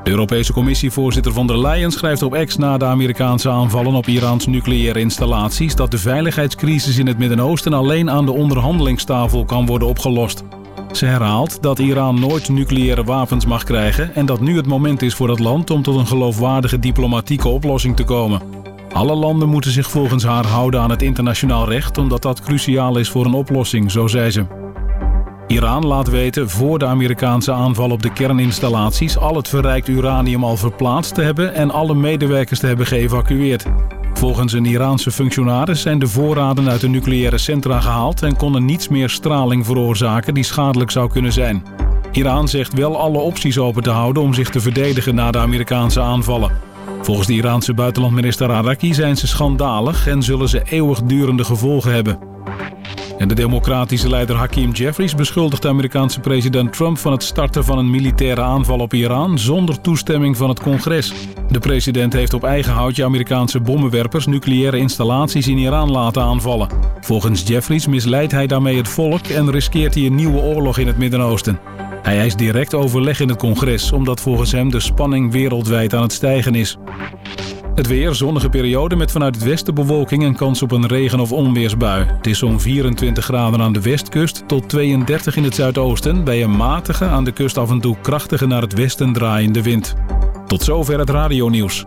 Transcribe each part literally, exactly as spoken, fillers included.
De Europese Commissievoorzitter von der Leyen schrijft op X na de Amerikaanse aanvallen op Iraans nucleaire installaties dat de veiligheidscrisis in het Midden-Oosten alleen aan de onderhandelingstafel kan worden opgelost. Ze herhaalt dat Iran nooit nucleaire wapens mag krijgen en dat nu het moment is voor dat land om tot een geloofwaardige diplomatieke oplossing te komen. Alle landen moeten zich volgens haar houden aan het internationaal recht omdat dat cruciaal is voor een oplossing, zo zei ze. Iran laat weten voor de Amerikaanse aanval op de kerninstallaties al het verrijkt uranium al verplaatst te hebben en alle medewerkers te hebben geëvacueerd. Volgens een Iraanse functionaris zijn de voorraden uit de nucleaire centra gehaald en konden niets meer straling veroorzaken die schadelijk zou kunnen zijn. Iran zegt wel alle opties open te houden om zich te verdedigen na de Amerikaanse aanvallen. Volgens de Iraanse buitenlandminister Araki zijn ze schandalig en zullen ze eeuwigdurende gevolgen hebben. En de democratische leider Hakeem Jeffries beschuldigt de Amerikaanse president Trump van het starten van een militaire aanval op Iran zonder toestemming van het congres. De president heeft op eigen houtje Amerikaanse bommenwerpers nucleaire installaties in Iran laten aanvallen. Volgens Jeffries misleidt hij daarmee het volk en riskeert hij een nieuwe oorlog in het Midden-Oosten. Hij eist direct overleg in het congres, omdat volgens hem de spanning wereldwijd aan het stijgen is. Het weer, zonnige periode met vanuit het westen bewolking en kans op een regen- of onweersbui. Het is zo'n vierentwintig graden aan de westkust tot tweeëndertig in het zuidoosten... bij een matige, aan de kust af en toe krachtige naar het westen draaiende wind. Tot zover het radionieuws.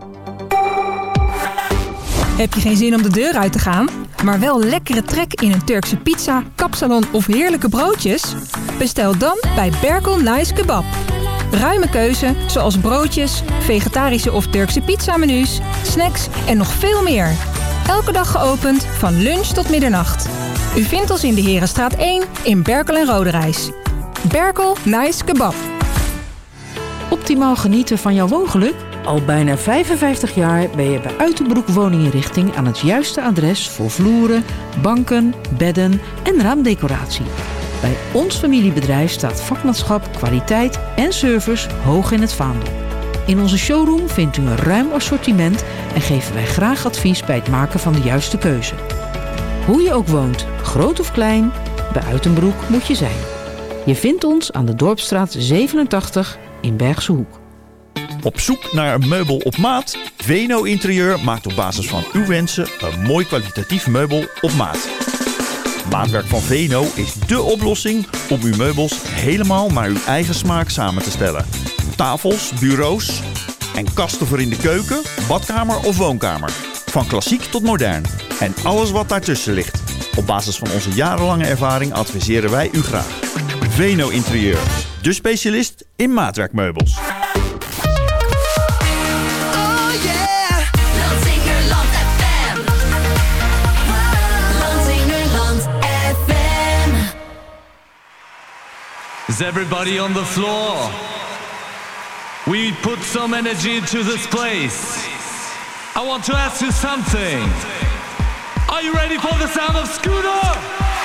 Heb je geen zin om de deur uit te gaan, maar wel lekkere trek in een Turkse pizza, kapsalon of heerlijke broodjes? Bestel dan bij Berkel Nice Kebab. Ruime keuze, zoals broodjes, vegetarische of Turkse pizzamenu's, snacks en nog veel meer. Elke dag geopend, van lunch tot middernacht. U vindt ons in de Herenstraat één in Berkel en Roderijs. Berkel Nice Kebab. Optimaal genieten van jouw woongeluk? Al bijna vijfenvijftig jaar ben je bij Uitenbroek Woninginrichting aan het juiste adres voor vloeren, banken, bedden en raamdecoratie. Bij ons familiebedrijf staat vakmanschap, kwaliteit en service hoog in het vaandel. In onze showroom vindt u een ruim assortiment en geven wij graag advies bij het maken van de juiste keuze. Hoe je ook woont, groot of klein, bij Uitenbroek moet je zijn. Je vindt ons aan de Dorpsstraat zevenentachtig in Bergse Hoek. Op zoek naar een meubel op maat? Veno Interieur maakt op basis van uw wensen een mooi kwalitatief meubel op maat. Maatwerk van Veno is dé oplossing om uw meubels helemaal naar uw eigen smaak samen te stellen. Tafels, bureaus en kasten voor in de keuken, badkamer of woonkamer. Van klassiek tot modern en alles wat daartussen ligt. Op basis van onze jarenlange ervaring adviseren wij u graag. Veno Interieur, de specialist in maatwerkmeubels. Is everybody on the floor? We put some energy into this place. I want to ask you something. Are you ready for the sound of Scooter?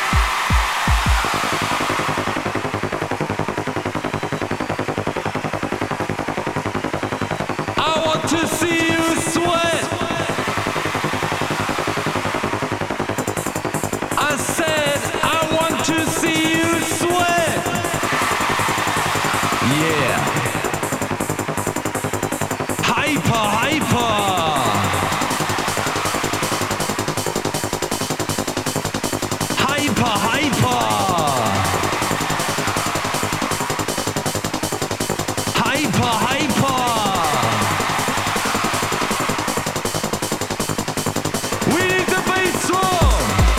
I want to see you sweat. I said I want to see you sweat. Yeah. Hyper, hyper. Hyper, hyper. Hyper, hyper. We need the bass drum.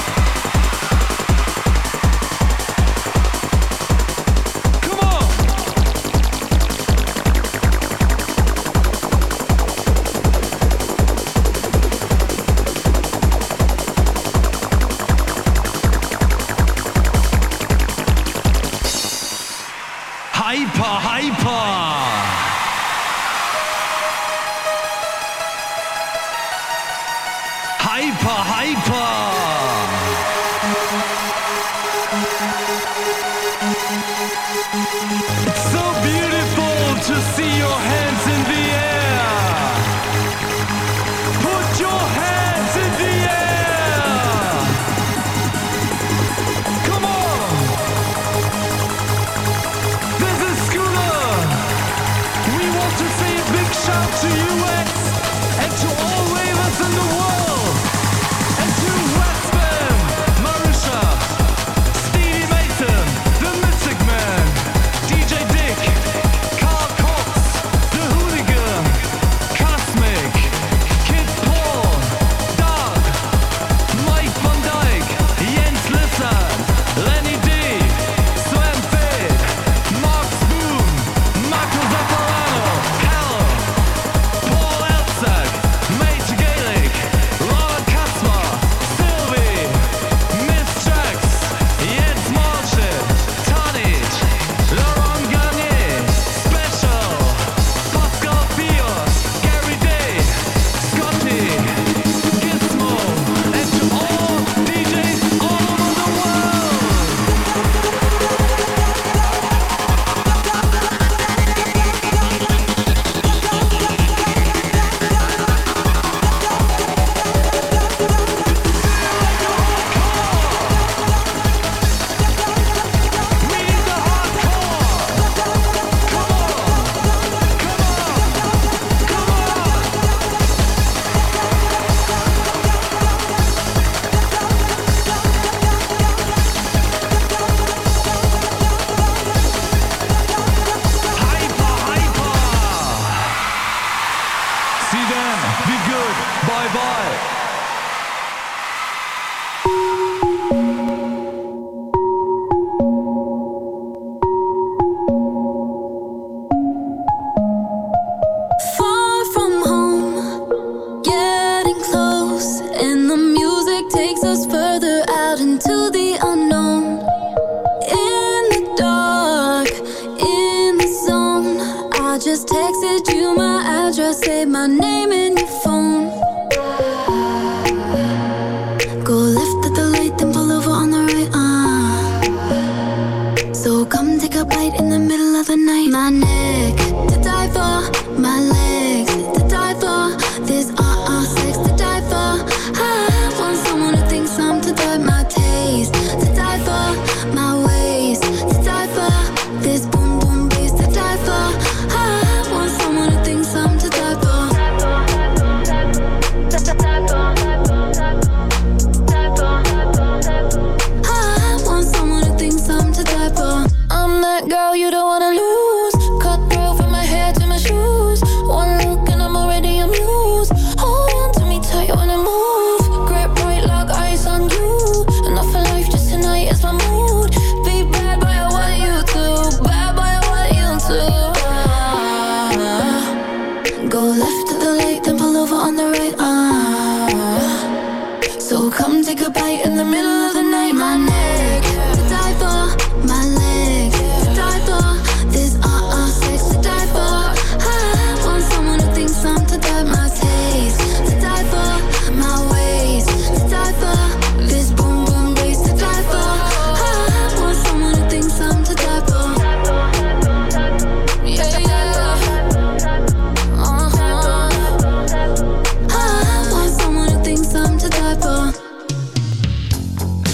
Hyper, hyper. Hyper, hyper. It's so beautiful to see your hands in the air. Put your hands in the air. Come on. This is Scooter. We want want to say a big shout to U S and to all ravers in the world, and to Westman, Marusha, Stevie Mason, the Mystic Man, D J Dick, Carl Cox, the Hooligan, Cosmic, Kid Paul, Doug, Mike Van Dyke, Jens Lissard, Lenny D, Slam Fade, Mark Spoon, Marco Zapparano, Hell, Paul Elzak, Mate Gaelic, Robert Katzmar, Sylvie, Miss Trax, Jens Marshall, Tonnage, Laurent Garnier, Special, Pascal Fios, Gary Day, Scotty, Gizmo, and to all D Js all over the world. We need the hardcore. Come on, come on, come on. Hyper, hyper. See then, be good, bye bye. Far from home, getting close, and the music takes us further out into the unknown. In the dark, in the zone, I just texted you my address, say my name in your phone. Go left at the light, then pull over on the right. Uh. So come take a bite in the middle of the night. My neck to die for, my legs to die for. This uh-uh sex to die for. I want someone who thinks I'm to die. My taste to die for, my waist to die for. This boom boom bass to die for. I want someone who thinks I'm to die for. I want someone who thinks I'm to die for. I'm that girl you don't wanna lose. Cut through from my hair to my shoes. One look and I'm already amused. Hold on to me tight when I move. Grip right like ice on you. Enough for life, just tonight is my mood. Be bad boy, I want you to. Bad boy, I want you to. Ah. Go left to the light, then pull over on the right. Ah. So come take a bite in the middle of the night. My neck to die for, my legs to die for. This uh-uh sex to die for. I want someone who thinks I'm to die. My taste to die for, my waist to die for. This boom boom bass to die for. I want someone who thinks I'm to die for. Yeah, yeah. Uh-huh. I want someone who thinks I'm to die for.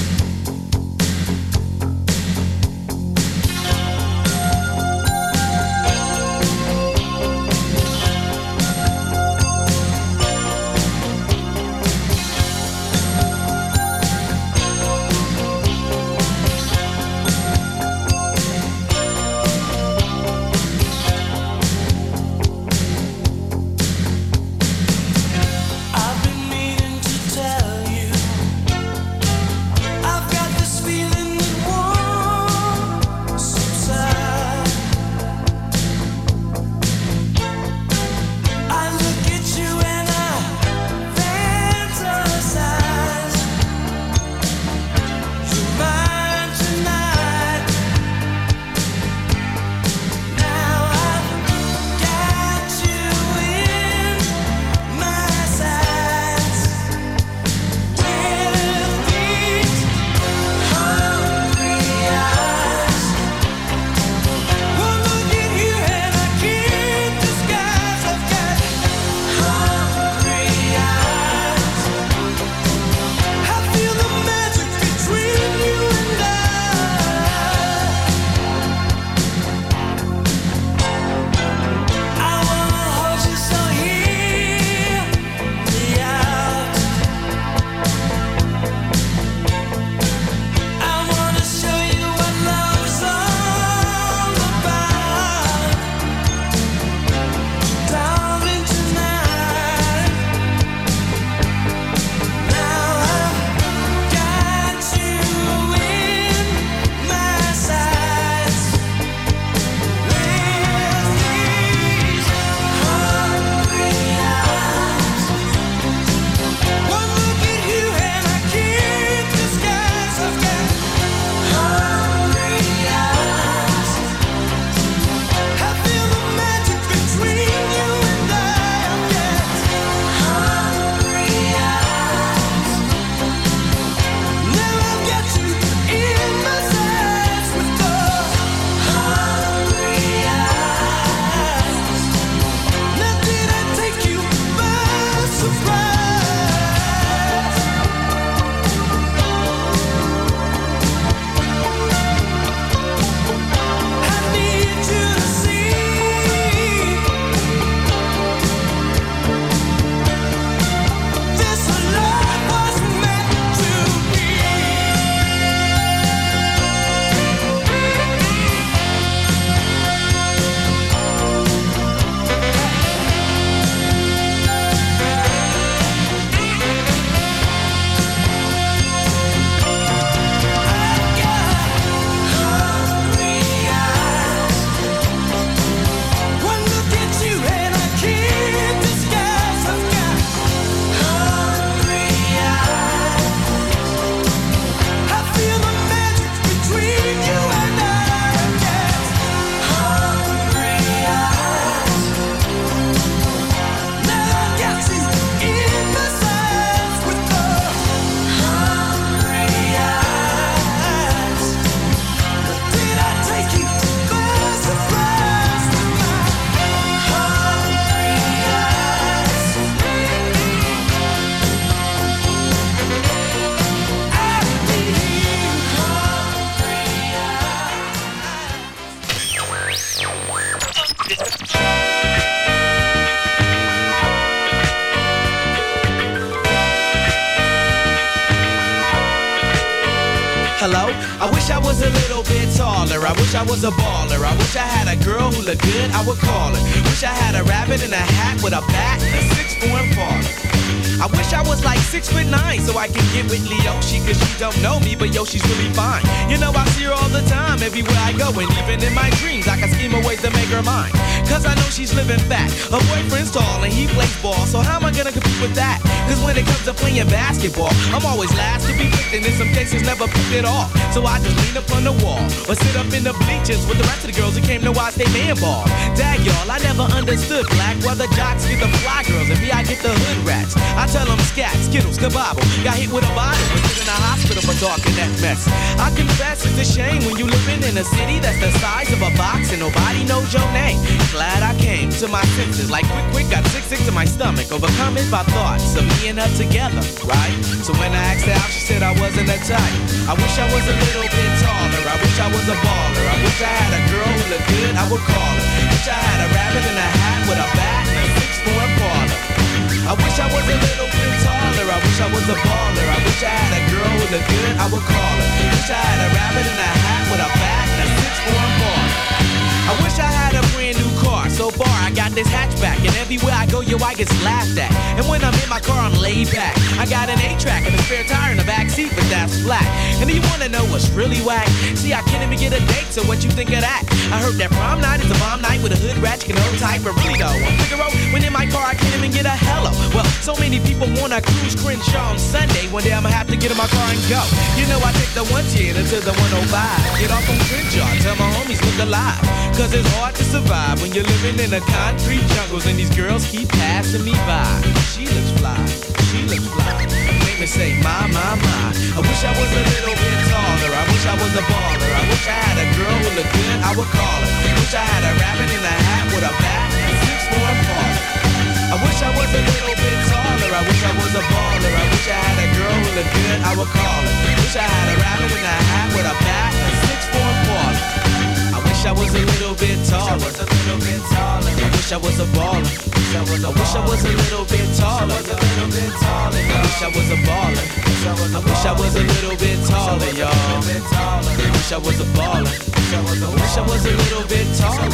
taller. I wish I was a baller. I wish I had a girl who looked good, I would call her. Wish I had a rabbit in a hat with a bat and a six-form baller. I wish I was like six foot nine so I can get with Leoshi, cause she don't know me, but yo, she's really fine. You know, I see her all the time, everywhere I go, and even in my dreams, I can scheme a ways to make her mine. Cause I know she's living fat. Her boyfriend's tall and he plays ball, so how am I gonna compete with that? Cause when it comes to playing basketball, I'm always last to be picked, and in some cases never picked at all. So I just lean up on the wall, or sit up in the bleachers with the rest of the girls who came to watch they man ball. Dag y'all, I never understood black, while the jocks get the fly girls, and me I get the hood rats. I tell them scat, skittles, kabobble. Got hit with a bottle, was in a hospital for talking that mess. I confess it's a shame when you living in a city that's the size of a box and nobody knows your name. Glad I came to my senses, like quick, quick, got sick, sick to my stomach, overcome it by thoughts of me and her together, right? So when I asked her out, she said I wasn't that type. I wish I was a little bit taller. I wish I was a baller. I wish I had a girl who looked good, I would call her. Wish I had a rabbit in a hat with a bat and a six-foot parlor. I wish I was a little bit taller. I wish I was a baller. I wish I had a girl who looked good, I would call her. Wish I had a rabbit in a hat with a bat and a six-foot parlor. I wish I had a brand new car. So far I got this hatchback, and everywhere I go, yo, I get laughed at. And when I'm in my car, I'm laid back. I got an eight-track and a spare tire in the back seat, but that's flat. And do you wanna know what's really whack? See, I can't even get a date, so what you think of that? I heard that prom night is a bomb night with a hood rat, you can hold tight, but really though, I'm Figaro, when in my car I can't even get a hello. Well, so many people wanna cruise Crenshaw on Sunday. One day I'ma have to get in my car and go. You know I take the one ten to the one oh five. Get off on Crenshaw, tell my homies look alive. Cause it's hard to survive when you're living in the concrete jungles and these girls keep passing me by. She looks fly, she looks fly. Make me say, my, my, my. I wish I was a little bit taller. I wish I was a baller. I wish I had a girl who looked good, I would call her. Wish I had a rabbit in a hat with a bat and a six-foot parlor. I wish I was a little bit taller. I wish I was a baller. I wish I had a girl who looked good, I would call her. Wish I had a rabbit in a hat with a bat and a six-foot parlor. I wish I was a little bit taller. I wish I was a little bit taller. I wish I was a baller. I wish I was a little bit taller. I wish I was a baller. I wish I was a little bit taller, y'all. I wish I was a baller. I wish I was a little bit taller.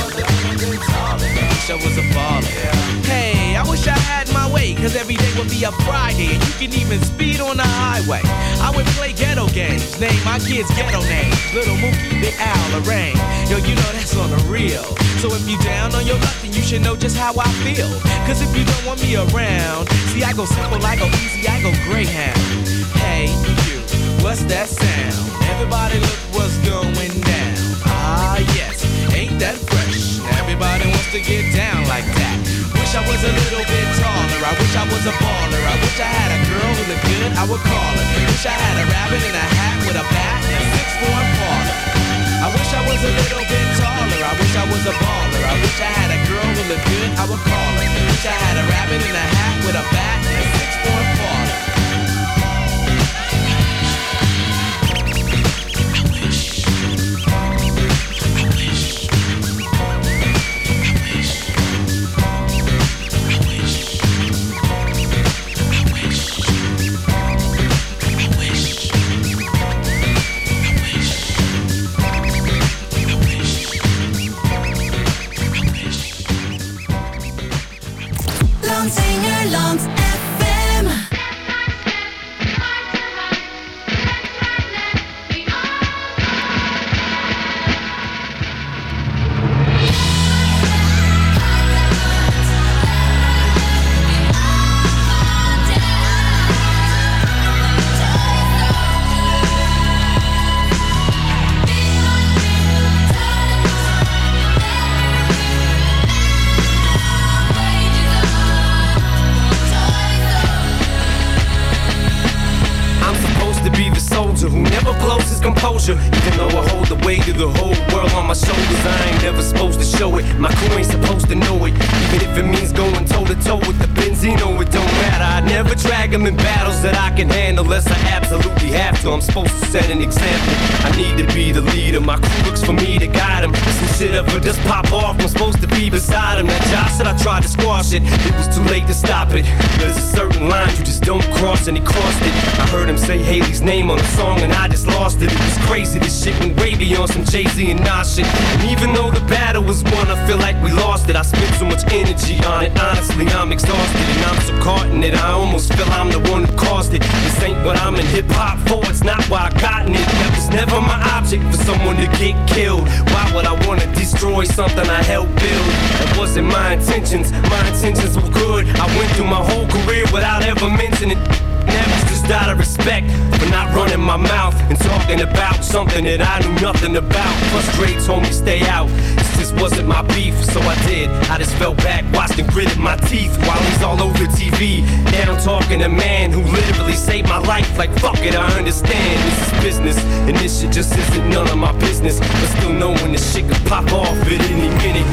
I wish I was a baller. Hey, I wish I had my way, cause every day would be a Friday, and you can even speed on the highway. I would play ghetto games, name my kids ghetto names. Little Mookie, Big Al, Lorraine. Yo, you know that's on the real. So if you down on your luck, then you should know just how I feel. Cause if you don't want me around, see I go simple, I go easy, I go Greyhound. Hey, you, what's that sound? Everybody look what's going down. Ah, yes, ain't that fresh? Everybody wants to get down like that. Wish I was a little bit taller. I wish I was a baller. I wish I had a girl who looked good, I would call her. Wish I had a rabbit in a hat with a bat and a six-foot parlor. I wish I was a little bit taller. I wish I was a baller. I wish I had a girl who looked good, I would call her. Wish I had a rabbit in a hat with a bat and a six-foot parlor. Singerland F M. Who never blows his composure, even though I hold the weight of the whole world on my shoulders. I ain't never supposed to show it, my crew ain't supposed to know it. Even if it means going toe to toe with the Benzino, it don't matter. I never drag them in battles that I can handle unless I absolutely have to. I'm supposed to set an example, I need to be the leader. My crew looks for me to guide them. Some shit ever just pop off, I'm supposed to be beside them. That Josh said I tried to squash it. It was too late to stop it. There's a certain line you just don't cross, and he crossed it. I heard him say Haley's name on the song and I just lost it. It was crazy, this shit went way beyond some Jay-Z and Nas shit. And even though the battle was won, I feel like we lost it. I spent so much energy on it, honestly I'm exhausted. And I'm so caught in it, I almost feel I'm the one who caused it. This ain't what I'm in hip-hop for, it's not why I gotten it. That was never my object, for someone to get killed. Why would I wanna destroy something I helped build? That wasn't my intentions, my intentions were good. I went through my whole career without ever mentioning it. Never just out of respect for not running my mouth and talking about something that I knew nothing about. Frustrated told me stay out, this just wasn't my beef, so I did. I just fell back, watched and gritted my teeth while he's all over T V. Now I'm talking to a man who literally saved my life. Like fuck it, I understand this is business, and this shit just isn't none of my business. But still know when this shit could pop off at any minute.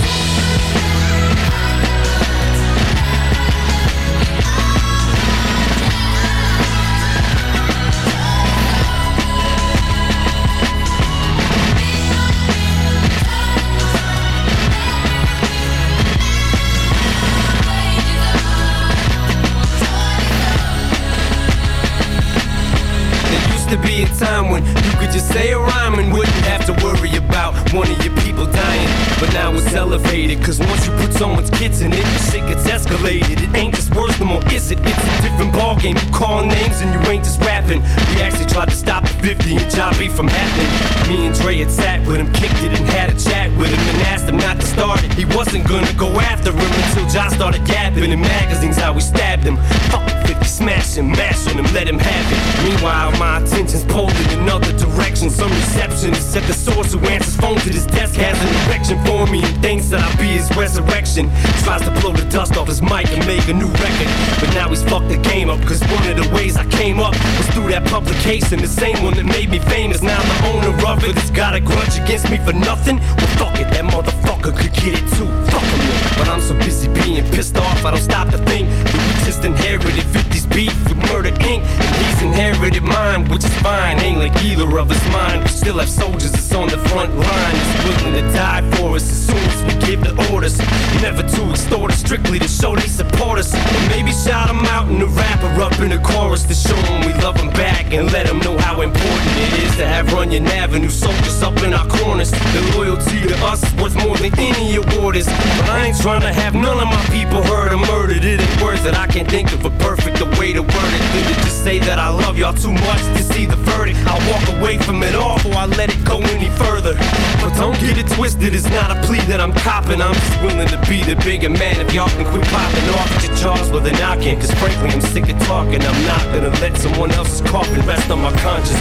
To be a time when you could just say a rhyme and wouldn't have to worry about one of your people dying. But now it's elevated, cause once you put someone's kids in it, the shit gets escalated. It ain't just words no more, is it? It's a different ballgame. You call names and you ain't just rapping. We actually tried to stop the fifty and Jobby from happening. Me and Dre had sat with him, kicked it and had a chat with him and asked him not to start it. He wasn't gonna go after him until Josh started yapping in magazines how we stabbed him. Fuck it, fifty, smash him, mash on him, let him have it. Meanwhile, my attention's pulled in another direction. Some receptionist at the source who answers phone to this desk has an erection for me and thinks that I'll be his resurrection. Tries to blow the dust off his mic and make a new record, but now he's fucked the game up, cause one of the ways I came up was through that publication, the same one that made me famous. Now the owner of it has got a grudge against me for nothing. Well fuck it, that motherfucker could get it too. Fuck him, but I'm so busy being pissed off I don't stop to think that we just inherited fifties beef with Murder Incorporated, and he's inherited mine, which is fine. Ain't like either of us mine. We still have soldiers that's on the front line, that's willing to die for us as soon as we give the orders. Never to extort us, strictly to show they support us. Or maybe shout them out in the rapper up in the chorus to show them we love them back and let them know how important it is to have Runyon Avenue soldiers up in our corners. The loyalty to us is worth more than any award is. But I ain't trying to have none of my people hurt or murdered. It ain't worth it, I can't think of a perfect way to word it than to just say that I love y'all too much to see the verdict. I'll walk away from it all before I let it go any further. But don't get it twisted, it's not a plea that I'm copping. I'm just willing to be the bigger man if y'all can quit popping off at your jaws. Well then I can, cause frankly I'm sick of talking. I'm not gonna let someone else's coffin rest on my conscience.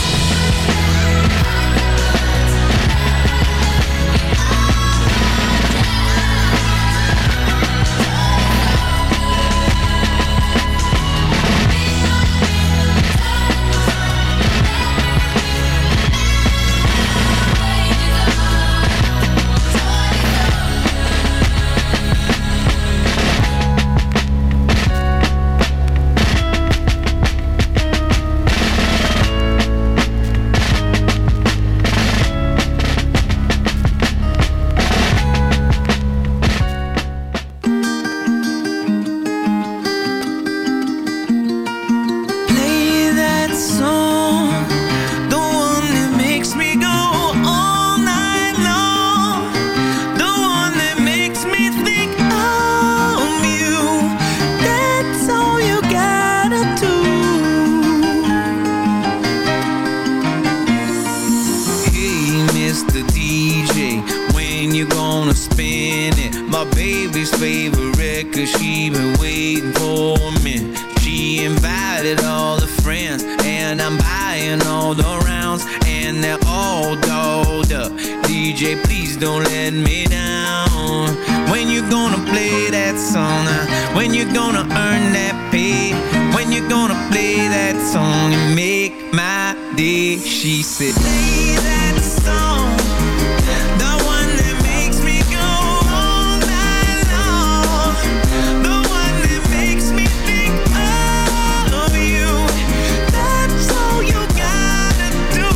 She said, play that song, the one that makes me go all night long, the one that makes me think of you. That's all you gotta do.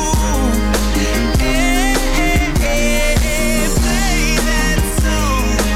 Hey, hey, hey, play that song.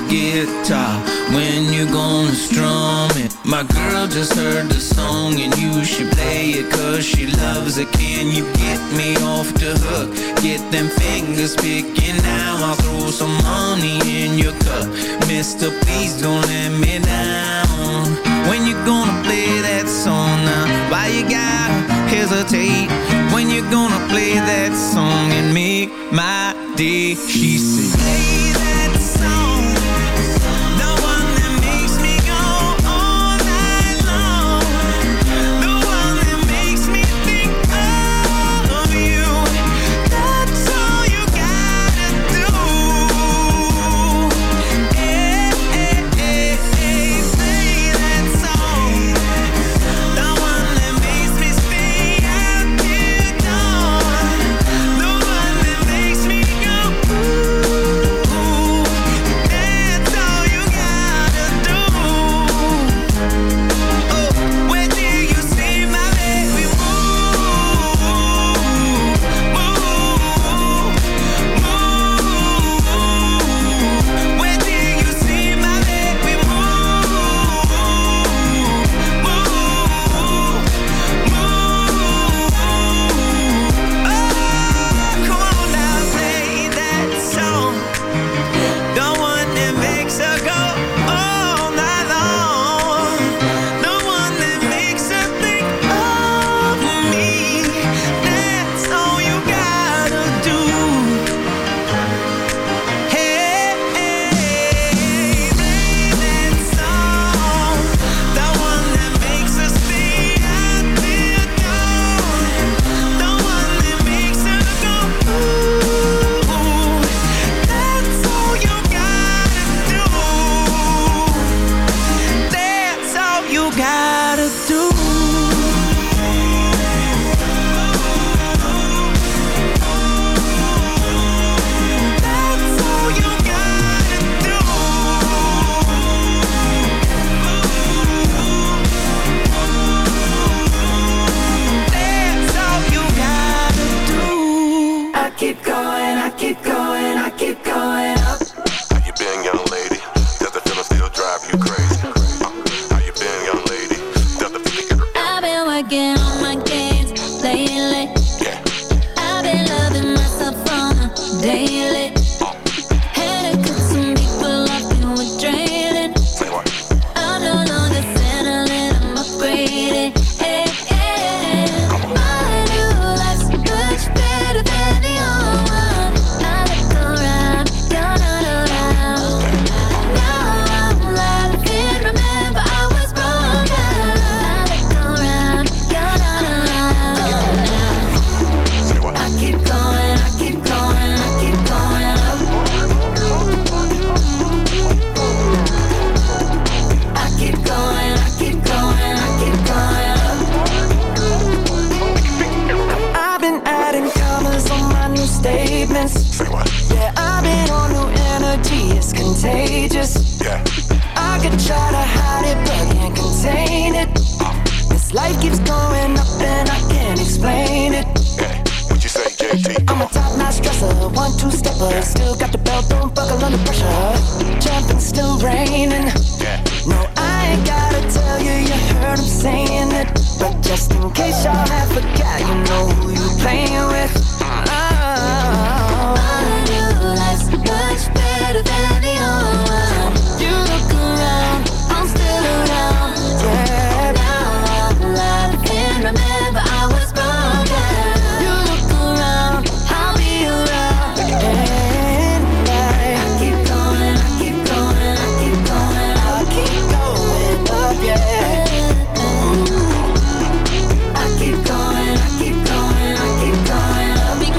guitar when you gonna strum it. My girl just heard the song and you should play it cause she loves it. Can you get me off the hook? Get them fingers picking now. I'll throw some money in your cup. Mister, please don't let me down. When you gonna play that song now? Why you gotta hesitate? When you gonna play that song and make my day? She said, play that song, the one that makes me go all night long, the one that makes me think of you. That's all you gotta do. Hey, hey, hey, hey, play that song, the one that makes me stay out till dawn, the one that makes me go ooh, that's all you gotta do. Oh, where do you see my baby move, move, move? Where do you see my baby move, move, move? Oh, come on now, play that song, the one that makes her go all night long, the one that makes her think of me. That's all you gotta do. Hey, hey, play that song, the one that makes her stay out till dawn, the one that makes her go ooh, that's all you gotta do. That's all you gotta do. That's all you gotta do. That's all you gotta do. I keep going, I keep going, I keep going up. How you been, young lady? Does the feeling still drive you crazy? Uh, how you been, young lady? Does the feeling get around? I've been working on my games lately. Yeah. I've been loving myself on a daily. Had to cut some people off and was draining. Say what? I'm no longer settling, I'm upgraded. Hey, hey. My new life's much better than the old one. I look around, you're not around. Now I'm laughing, remember I was wrong. I look around, you're not around. Say what? I keep going, I keep going, I keep going up. I keep going, I keep going, I keep going up. I've been adding commas on my new statements. Say what? Yeah, I've been on new energy, it's contagious. Yeah. I could try to hide it, but can't contain it. This life keeps going up and I can't explain it. Yeah. What you say, J T? I'm a top-notch dresser, one-two-stepper. Still got the belt, don't buckle under pressure. Jumping, still raining. Yeah. No, I ain't gotta tell you, you heard him saying it. But just in case y'all have forgot, you know who you playing with. Oh. My new life's much better than the old one. You look around, I'm still around. Yeah. Now I'm laughing, remember I was wrong. You look around, I'll be around. and I, I keep going, I keep going, I keep going I up. keep going up, yeah. I keep going, I keep going, I keep going up.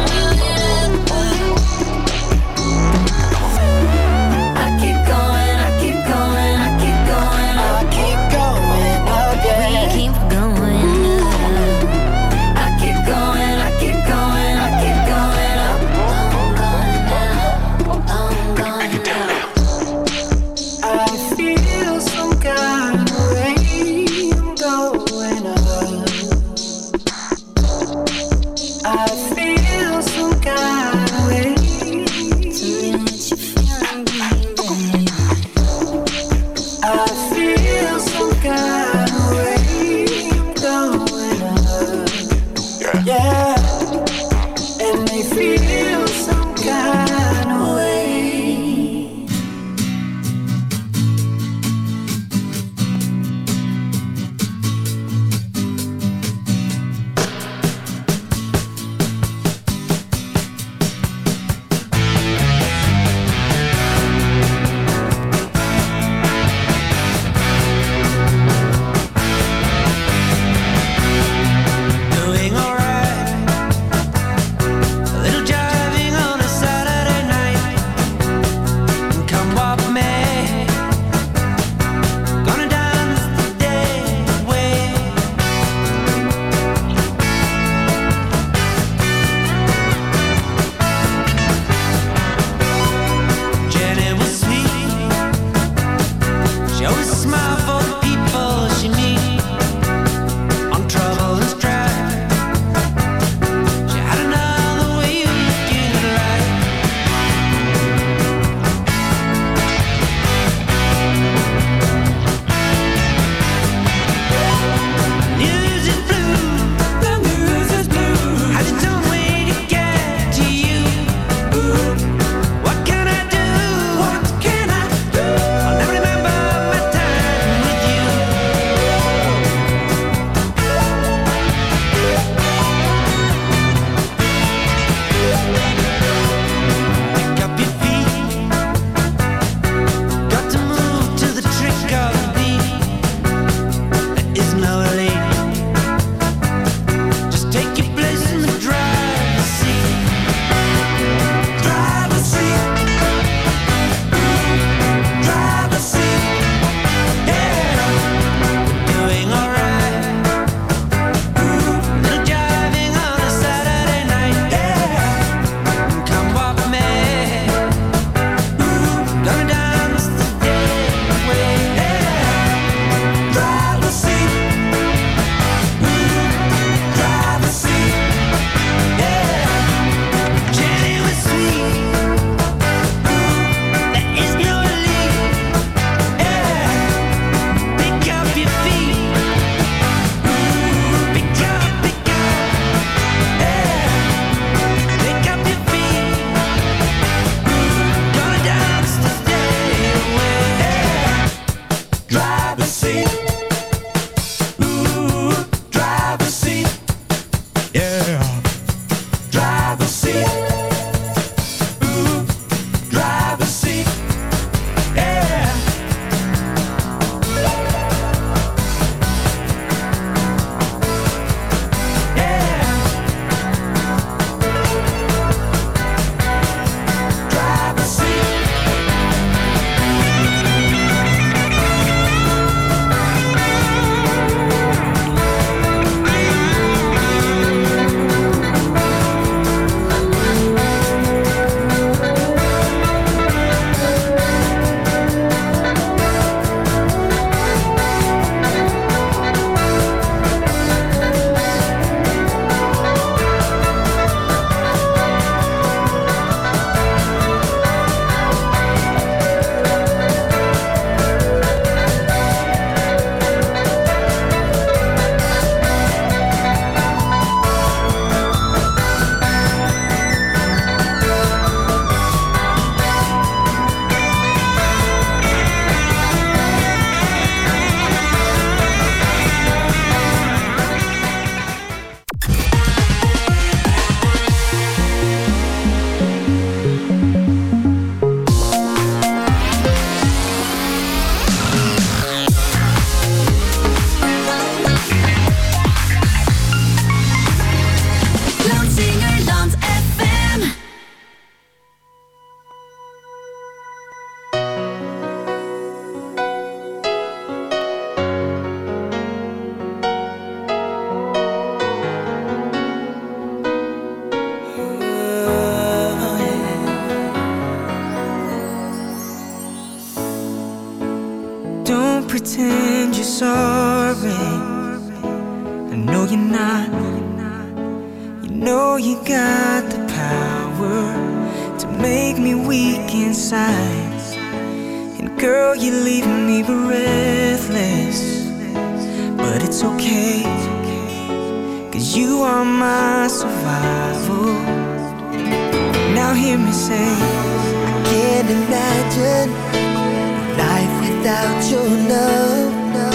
pretend you're sorry. I know you're not. You know you got the power to make me weak inside. And girl, you're leaving me breathless. But it's okay, 'cause you are my survival. Now hear me say, I can't imagine life without your love.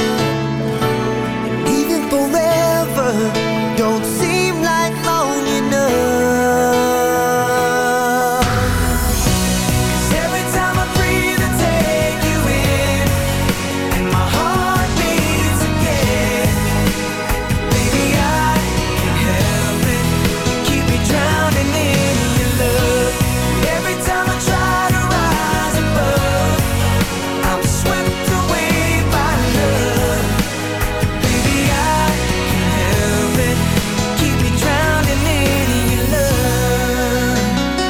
And even forever don't seem like long enough. 'Cause every time I breathe I take you in, and my heart beats again. Baby, I can't help it, you keep me drowning in your love. Every time I try to rise above, I'm swept away by love. Baby, I can't help it, keep me drowning in your love.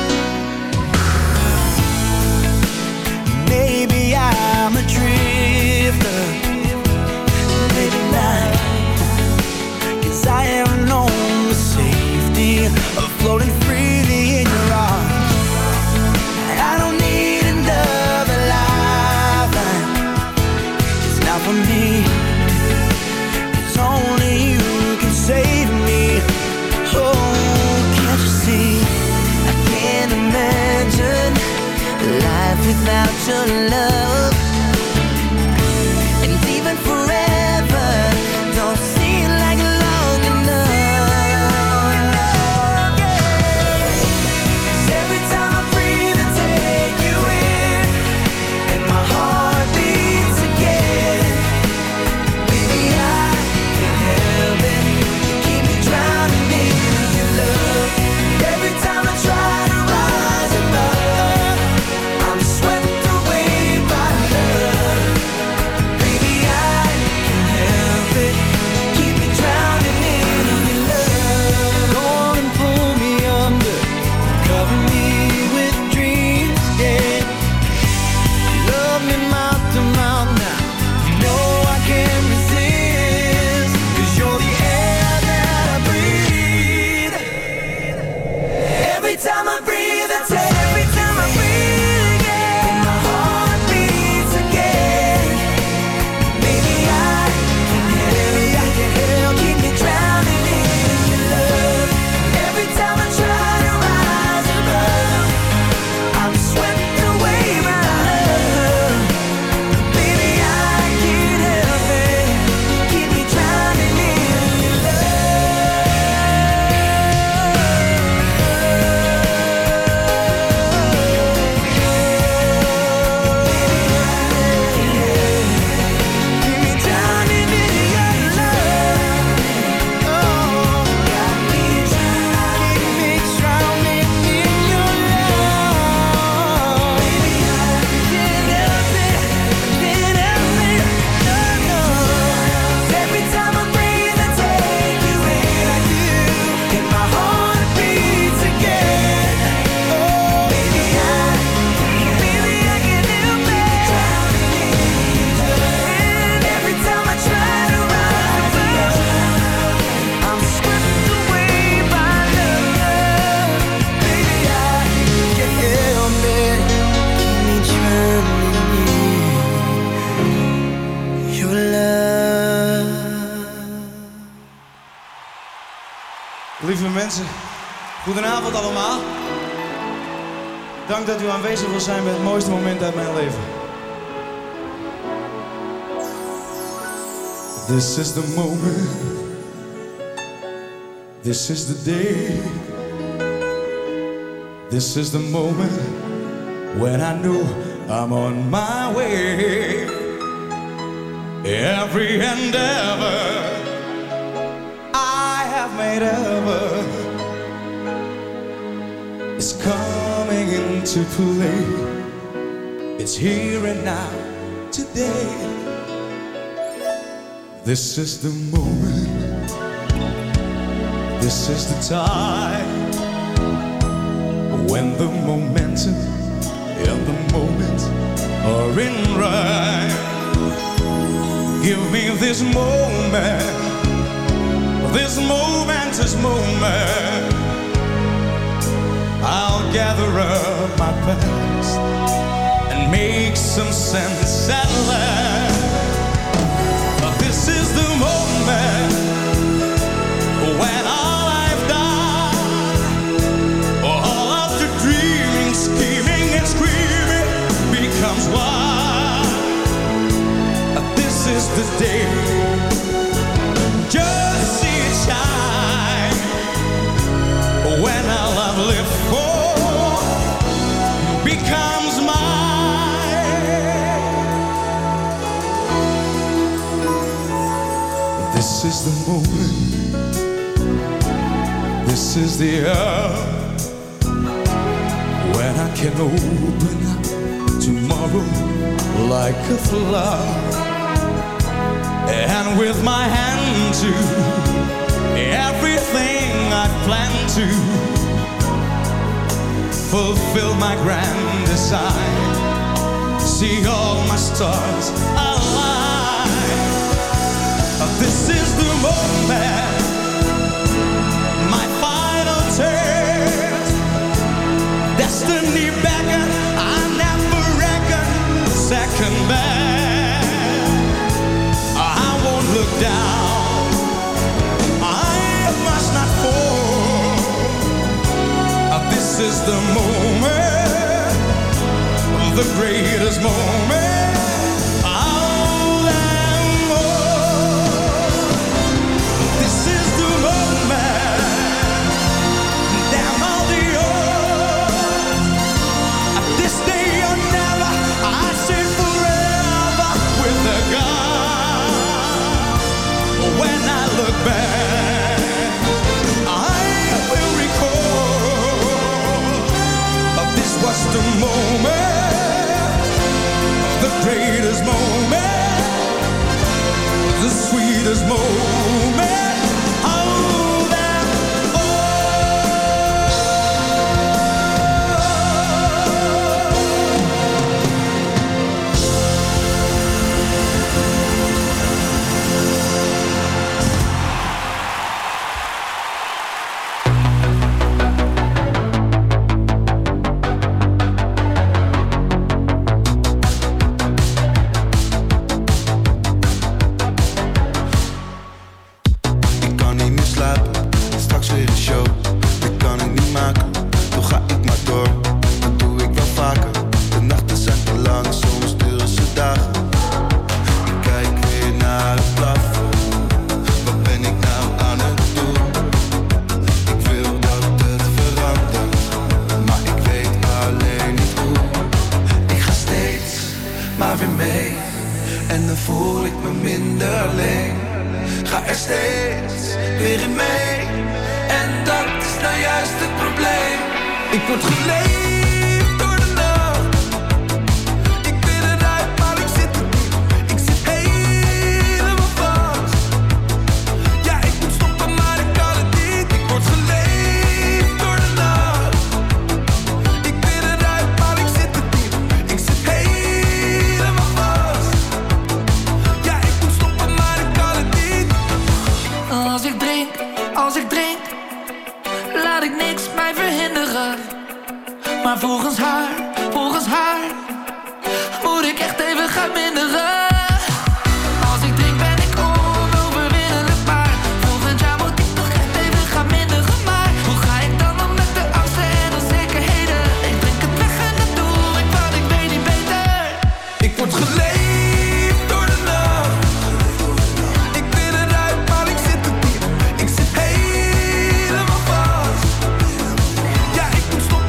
Maybe I'm a drifter, maybe not, 'cause I have known the safety of floating freely in your arms. I don't need another lifeline, it's not for me. It's only you who can save me. Oh, can't you see? I can't imagine life without your love. And even forever don't seem like long enough. 'Cause every time I breathe I take you in, and my heart beats again. Baby, I can't help it, you keep me drowning in your love. Every time I try to rise above, I'm swept away by love. Baby, I can't help it, keep me drowning in your love. Go on and pull me under, cover me with dreams, yeah. Love me mouth to mouth now, you know I can't resist. 'Cause you're the air that I breathe. Every time I breathe I take, every time I breathe again, and my heart beats again. Baby, I can't help, I can't help, keep me drowning in your love. Every time I try to rise above, I'm swept away by love. Baby, I can't help it, keep me drowning in your Lieve mensen, goedenavond allemaal. Dank dat u aanwezig wil zijn bij het mooiste moment uit mijn leven. This is the moment. This is the day. This is the moment when I know I'm on my way. Every endeavor I have made ever is coming into play. It's here and now, today. This is the moment. This is the time when the momentum and the moment are in rhyme. Give me this moment, this momentous moment. I'll gather up my past and make some sense at last. But this is the moment when all I've done, all of the dreaming, scheming and screaming becomes one. This is the day, just see it shine, when all I've lived for becomes mine. This is the moment, this is the hour, when I can open up tomorrow like a flower. And with my hand to everything I plan to fulfill my grand design, see all my stars align. This is the moment, my final test. Destiny beckon, I never reckon second best. Look down, I must not fall. This is the moment, the greatest moment of them all. This is the moment, damn all the earth. This day or never, I say forever with the God. When I look back, I will recall this was the moment, the greatest moment, the sweetest moment of them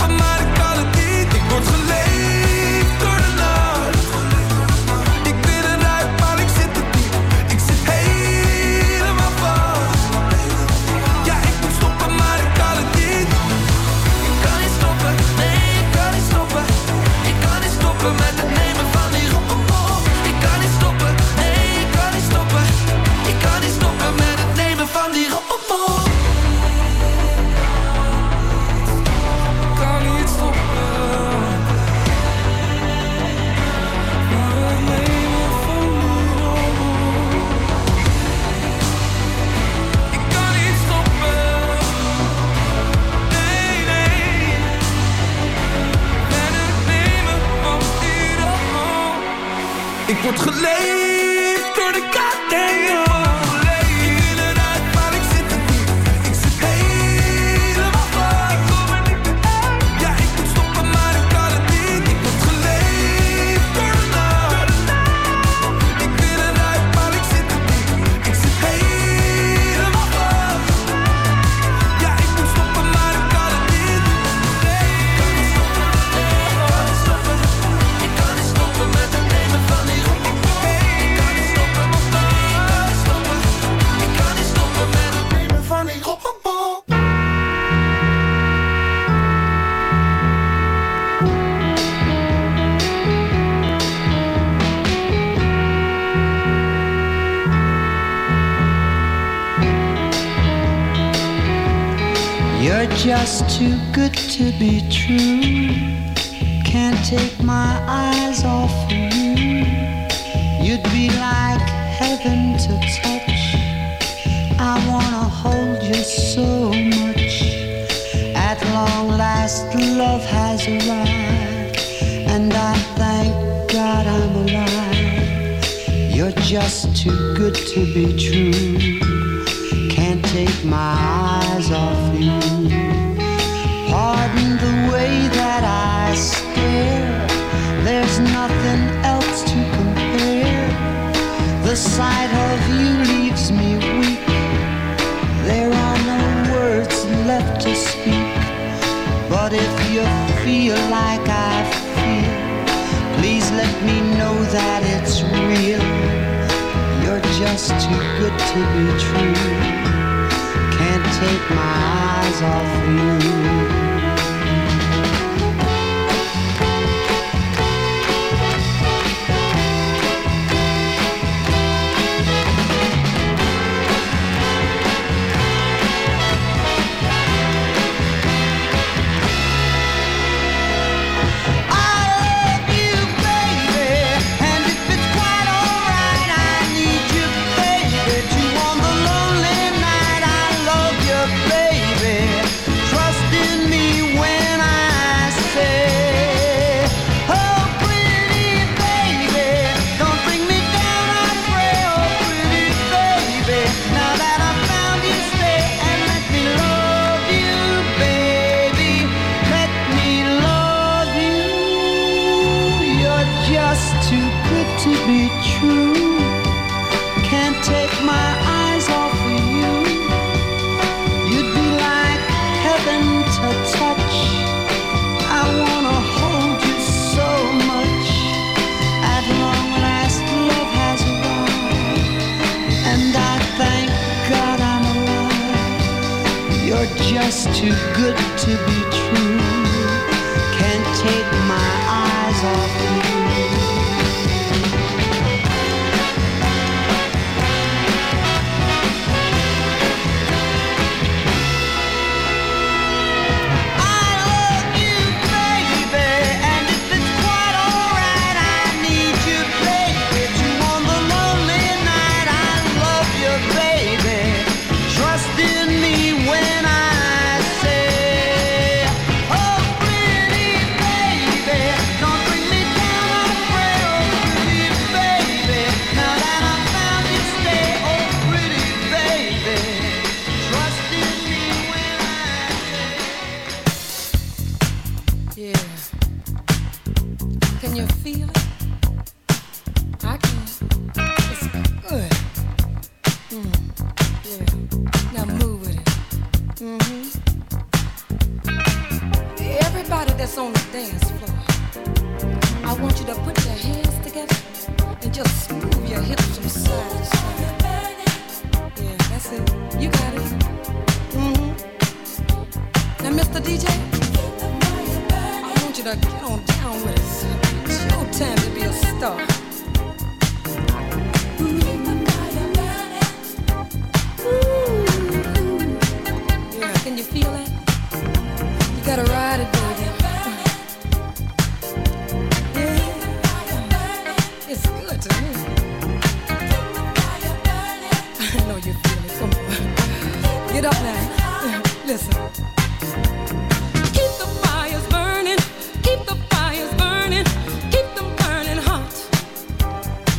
ik Ik word geleefd door de goddamn. Ik wil eruit, maar ik zit er niet. Ik zit helemaal vast. Ja, ik moet stoppen, maar ik kan het niet. Ik word geleefd door de nacht. Ik wil eruit, maar ik zit er niet. Ik zit helemaal vast. Ja, ik moet stoppen, maar ik kan het niet. Ik kan niet stoppen, ik kan niet stoppen. Ik kan niet stoppen met het nemen van die roep. Ik kan niet stoppen, ik kan niet stoppen. Ik kan niet stoppen met het nemen van die roep. You're just too good to be true. Can't take my eyes off of you. You'd be like heaven to touch. I wanna hold you so much. At long last love has arrived, and I thank God I'm alive. You're just too good to be true. Can't take my eyes off you. Pardon the way that I stare. There's nothing else to compare. The sight of you leaves me weak. There are no words left to speak. But if you feel like I feel, please let me know that it's real. You're just too good to be true. Can't take my eyes off you. Just too good to be true. Can't take my eyes off you. I love you, baby, and if it's quite alright, I need you, baby, to on the lonely night. I love you, baby. Trust in me when I on the dance floor, I want you to put your hands together and just move your hips from side to side. Yeah, that's it. You got it. Mm-hmm. Now, Mister D J, I want you to get on down with us. It's your time to be a star. Yeah, can you feel that? You gotta ride it, baby. Get up now. Listen. Keep the fires burning. Keep the fires burning. Keep them burning hot.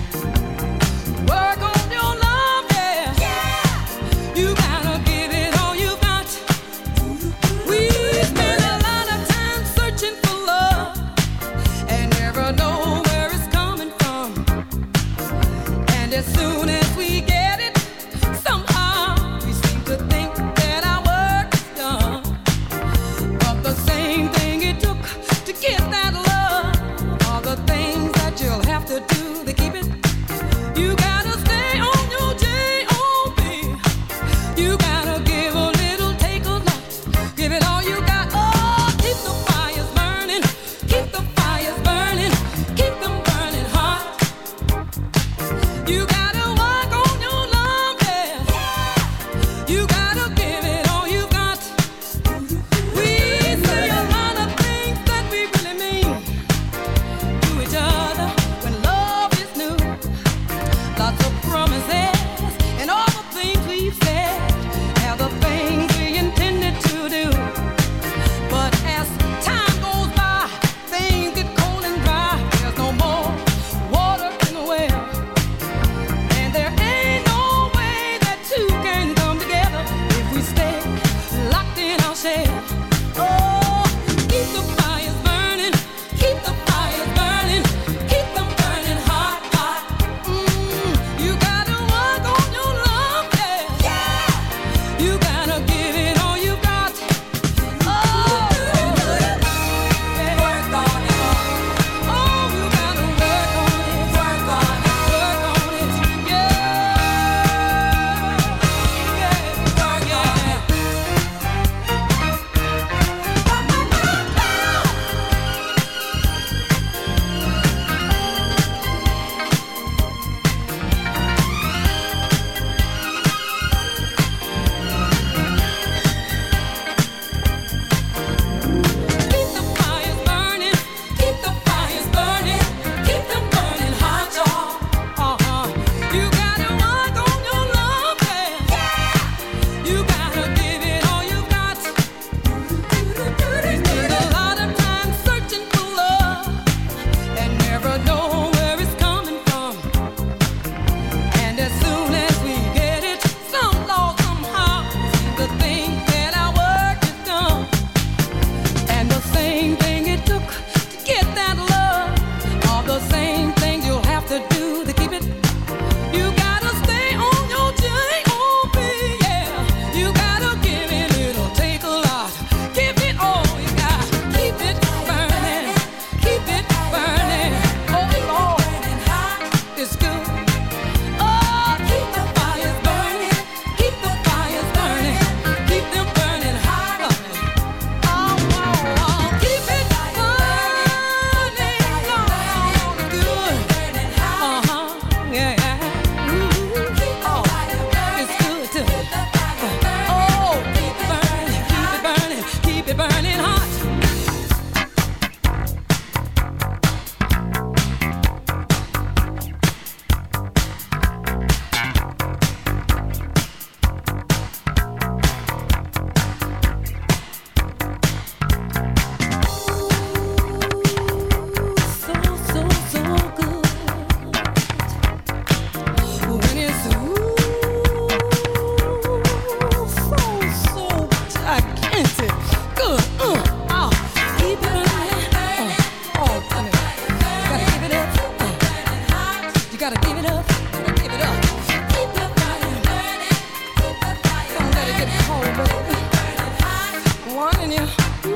gotta give it up, gotta give it up. Keep the fire burning, keep the fire don't let it get cold, baby. One in you.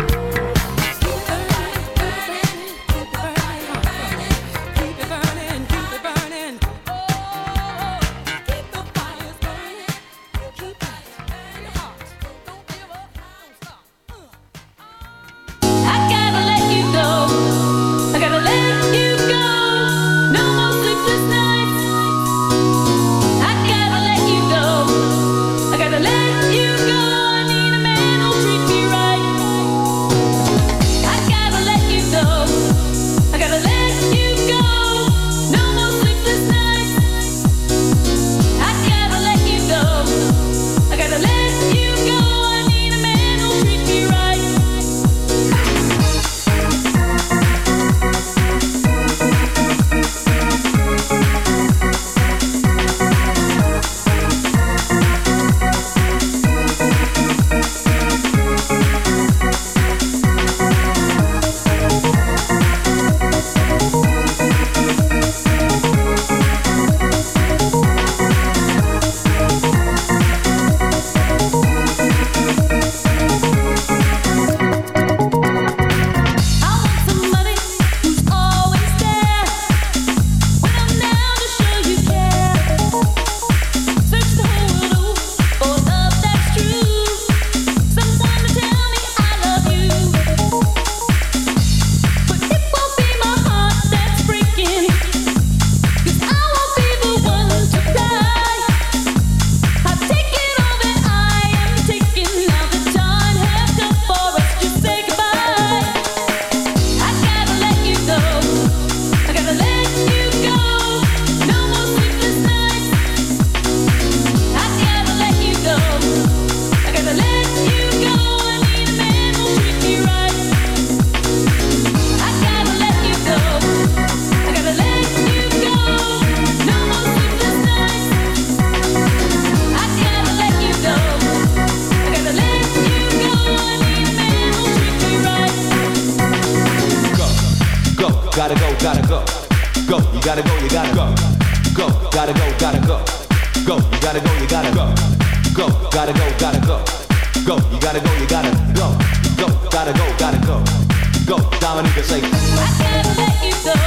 gotta go, gotta go. Go, you gotta go, you gotta go. Go, gotta go, gotta go. Go, you gotta go, you gotta go. Go, gotta go, gotta go. Go, you gotta go, you gotta go. Go, gotta go, gotta go. Go, Dominica, say. I can't let you go.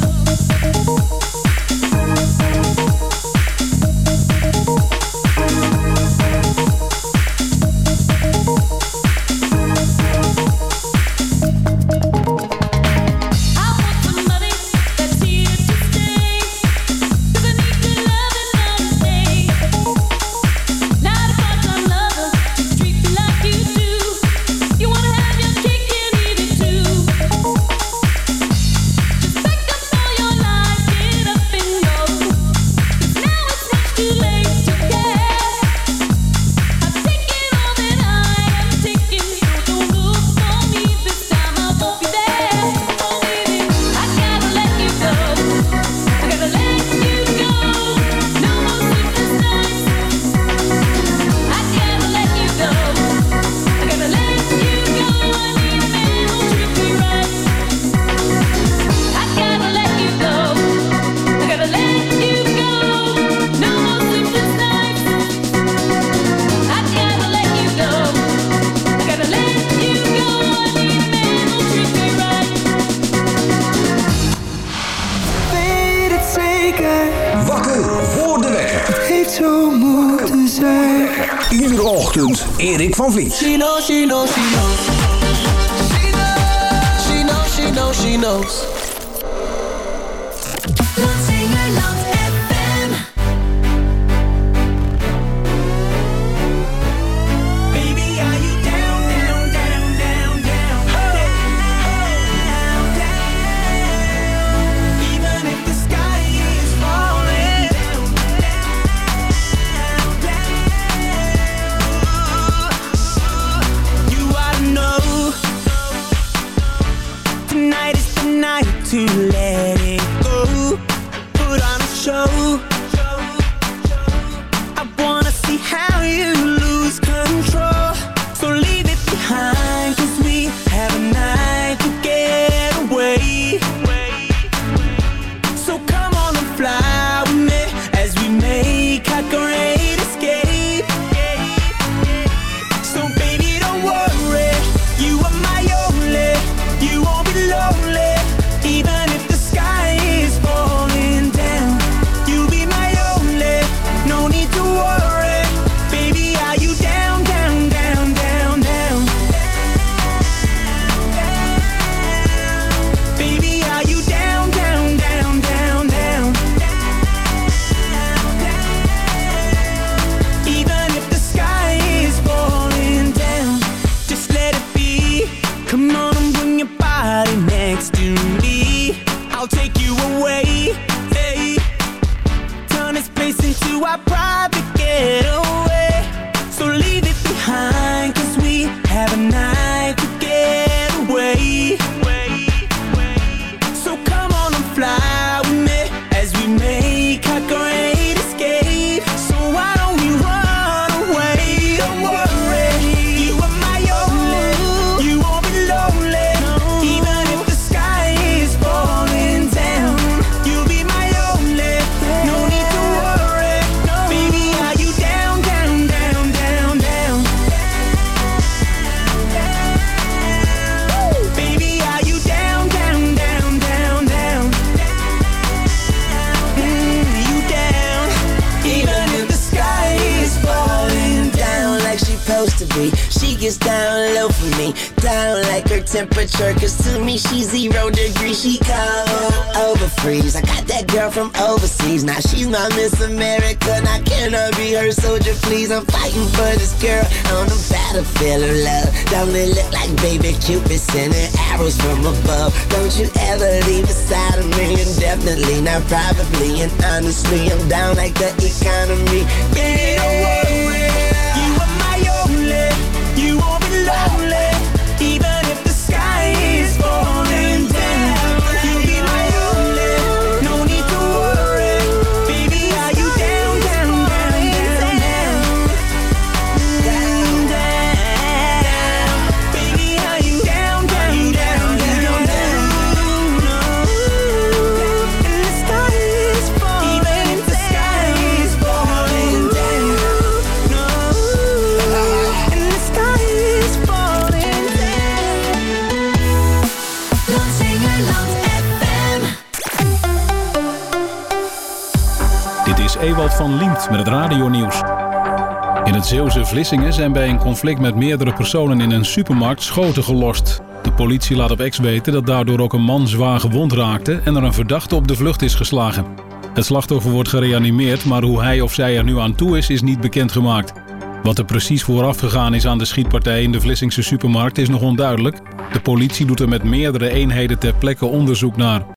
Iedere ochtend Erik van Vliet. She knows, she knows, she knows. She knows, she knows, she knows. Noord-Zingerland F M. Baby, are you down, down, down, down, down, down, down? Even if the sky is falling down, down, down. You ought to know tonight is the night to let it go. I'll take you away. Hey. Turn this place into our private getaway. So leave it behind, cause we have a night to get away. So come on and fly with me as we make our great escape. So why don't we run away? Don't worry, you are my only. You won't be lonely, even if the sky is falling down. You'll be my only, no need to worry. Baby, are you down, down, down, down, down? Baby, are you down, down, down, down, down? Mm, you down, even if the sky is falling down like she supposed to be. She gets down low for me, down like her temperature, cause to me she's zero degrees. She cold, over freeze. I got that girl from overseas, now she's my Miss America. Now can I be her soldier, please? I'm fighting for this girl on the battlefield of love. Don't it look like baby Cupid sending arrows from above? Don't you ever leave beside of me, indefinitely, not probably. And honestly, I'm down like the economy. Baby, don't worry, you are my only. You won't be lonely, even if the sky is falling down. You'll be my only, no need to worry. Baby, are you down, down, down, down, down? Down, down. Baby, are you down, down, down, down, down? No. And the sky is falling, even if the sky is falling down. No. And the sky is falling down. Noord-Nederland F M. Dit is Ewald van Liemt met het radionieuws. In het Zeeuwse Vlissingen zijn bij een conflict met meerdere personen in een supermarkt schoten gelost. De politie laat op X weten dat daardoor ook een man zwaar gewond raakte en er een verdachte op de vlucht is geslagen. Het slachtoffer wordt gereanimeerd, maar hoe hij of zij er nu aan toe is, is niet bekendgemaakt. Wat er precies vooraf gegaan is aan de schietpartij in de Vlissingse supermarkt is nog onduidelijk. De politie doet er met meerdere eenheden ter plekke onderzoek naar.